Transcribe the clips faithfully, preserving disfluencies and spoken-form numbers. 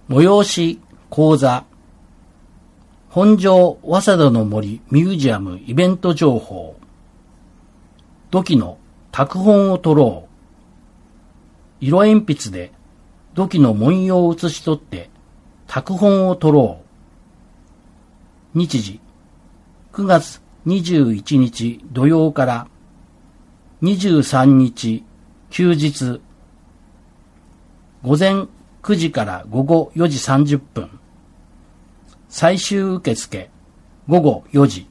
催し講座本庄早稲田の森ミュージアムイベント情報土器の拓本を取ろう色鉛筆で土器の文様を写し取って拓本を取ろう日時くがつにじゅういちにち土曜からにじゅうさんにち休日午前くじから午後よじさんじゅっぷん最終受付午後よじ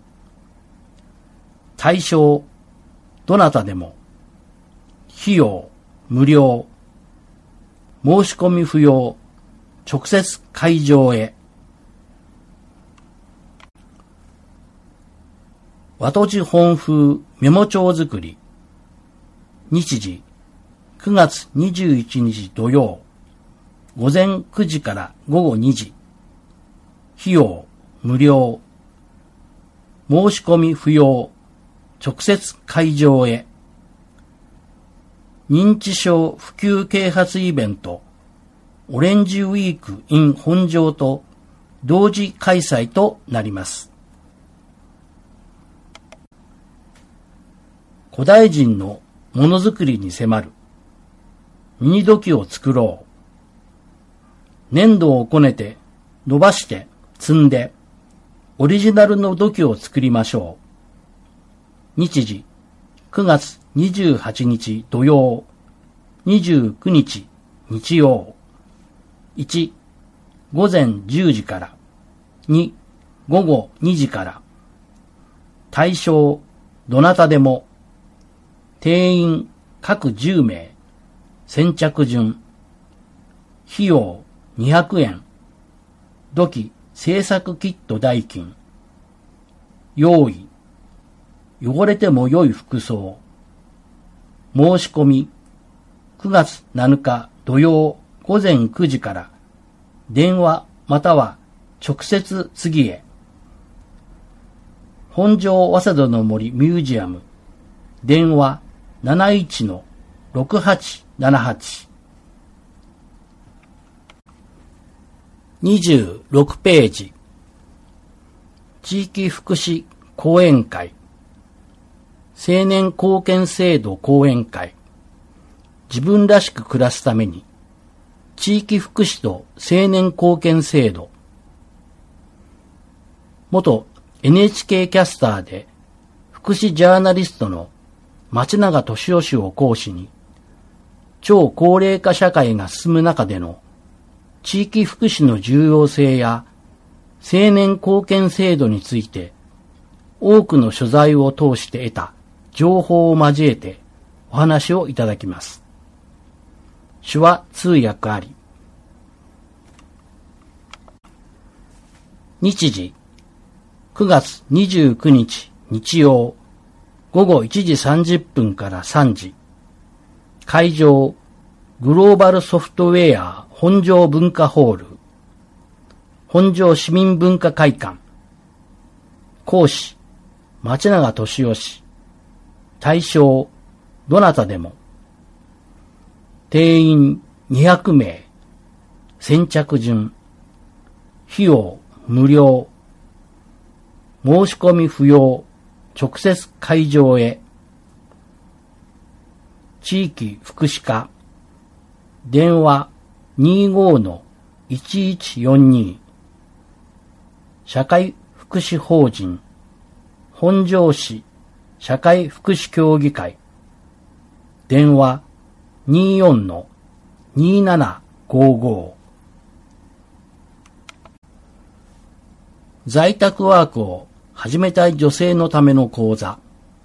対象どなたでも費用無料申し込み不要直接会場へ和とじ本風メモ帳作り日時くがつにじゅういちにち土曜午前くじから午後にじ費用無料申し込み不要直接会場へ認知症普及啓発イベントオレンジウィーク in 本庄と同時開催となります。古代人のものづくりに迫るミニ土器を作ろう粘土をこねて伸ばして積んでオリジナルの土器を作りましょう日時くがつにじゅうはちにち土曜にじゅうくにち日曜いち午前じゅうじからに午後にじから対象どなたでも定員各じゅうめい先着順費用にひゃくえん土器制作キット代金用意汚れても良い服装申し込みくがつなのか土曜午前くじから電話または直接次へ本庄早稲田の森ミュージアム電話 なないちのろくはちななはち にじゅうろくページ地域福祉講演会青年貢献制度講演会自分らしく暮らすために地域福祉と青年貢献制度元 エヌエイチケー キャスターで福祉ジャーナリストの松永俊夫氏を講師に超高齢化社会が進む中での地域福祉の重要性や青年貢献制度について多くの所在を通して得た情報を交えてお話をいただきます。手話通訳あり。日時くがつにじゅうくにち日曜午後いちじさんじゅっぷんからさんじ会場グローバルソフトウェア本庄文化ホール本庄市民文化会館講師松永俊夫氏対象どなたでも定員にひゃくめい先着順費用無料申し込み不要直接会場へ地域福祉課電話 にじゅうごのいちいちよんに 社会福祉法人本庄市社会福祉協議会電話 にじゅうよんのにじゅうななごじゅうご 在宅ワークを始めたい女性のための講座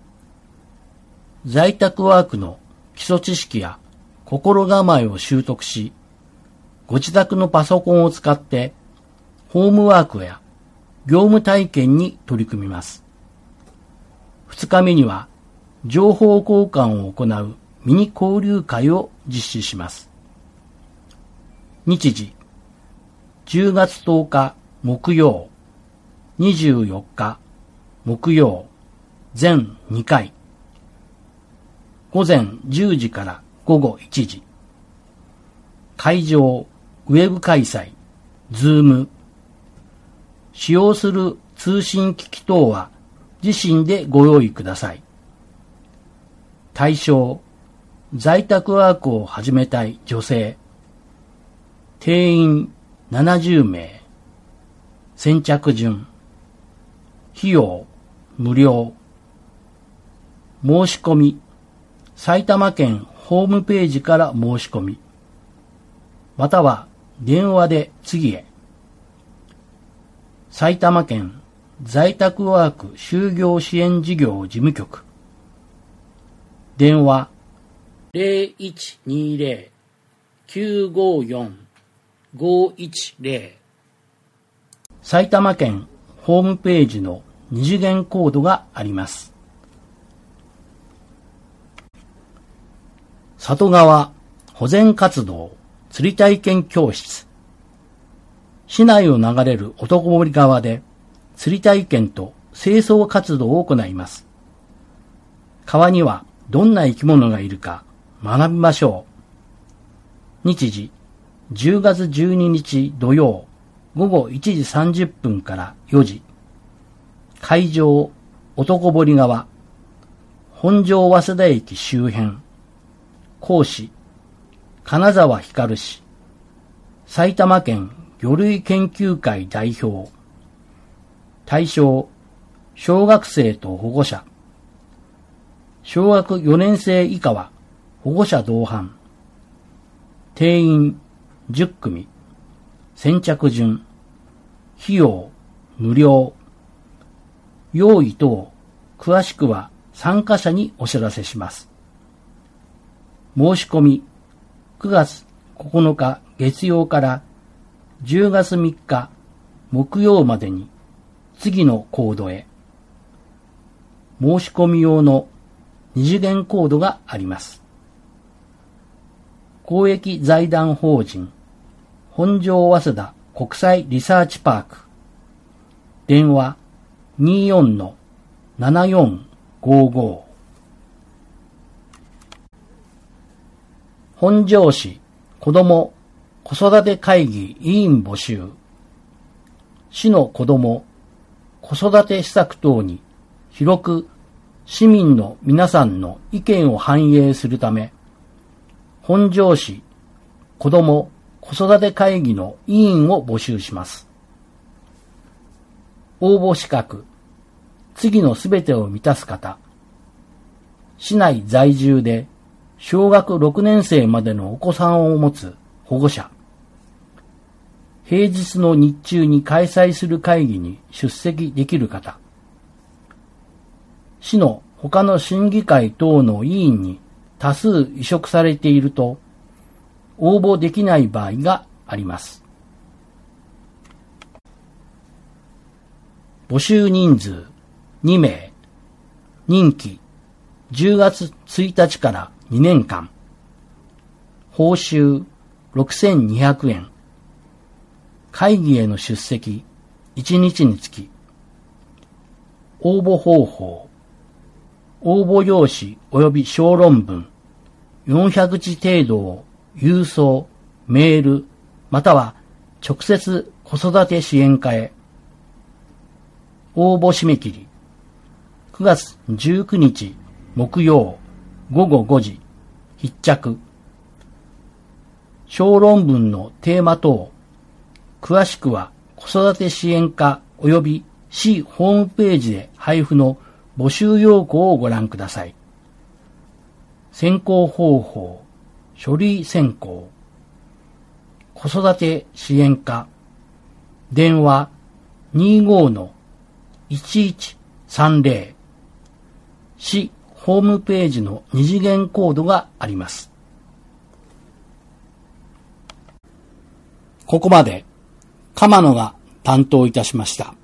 在宅ワークの基礎知識や心構えを習得しご自宅のパソコンを使ってホームワークや業務体験に取り組みます。二日目には情報交換を行うミニ交流会を実施します。日時じゅうがつとおか木曜にじゅうよっか木曜全にかい午前じゅうじから午後いちじ会場ウェブ開催ズーム。使用する通信機器等は自身でご用意ください。対象、在宅ワークを始めたい女性。定員ななじゅうめい。先着順。費用、無料。申し込み、埼玉県ホームページから申し込み。または電話で次へ。埼玉県在宅ワーク就業支援事業事務局。電話 ゼロいちにゼロ きゅうごよん ごいちゼロ。埼玉県ホームページの二次元コードがあります。里川保全活動釣り体験教室。市内を流れる男森川で釣り体験と清掃活動を行います。川にはどんな生き物がいるか学びましょう。日時じゅうがつじゅうににち土曜ごごいちじさんじゅっぷんからよじ。会場男堀川。本庄早稲田駅周辺。講師金沢光氏。埼玉県魚類研究会代表。対象小学生と保護者。小学よねん生以下は保護者同伴。定員じゅっくみ。先着順。費用無料。用意等詳しくは参加者にお知らせします。申し込みくがつここのか月曜からじゅうがつみっか木曜までに次のコードへ。申し込み用の二次元コードがあります。公益財団法人本庄早稲田国際リサーチパーク。電話 にじゅうよん ななよんごご。本庄市子ども子育て会議委員募集。市の子ども子育て施策等に広く市民の皆さんの意見を反映するため、本庄市子ども子育て会議の委員を募集します。応募資格、次のすべてを満たす方。市内在住で小学ろくねん生までのお子さんを持つ保護者。平日の日中に開催する会議に出席できる方。市の他の審議会等の委員に多数委嘱されていると応募できない場合があります。募集人数にめい。任期じゅうがつついたちからにねんかん。報酬ろくせんにひゃくえん。会議への出席いちにちにつき。応募方法。応募用紙及び小論文よんひゃくじ程度を郵送、メール、または直接子育て支援課へ。応募締め切りくがつじゅうくにち木曜ごごごじ。必着。小論文のテーマ等、詳しくは子育て支援課及び市ホームページで配布の募集要項をご覧ください。選考方法、書類選考。子育て支援課。電話 にじゅうご のいちいちさんぜろ。市ホームページの二次元コードがあります。ここまで鎌野が担当いたしました。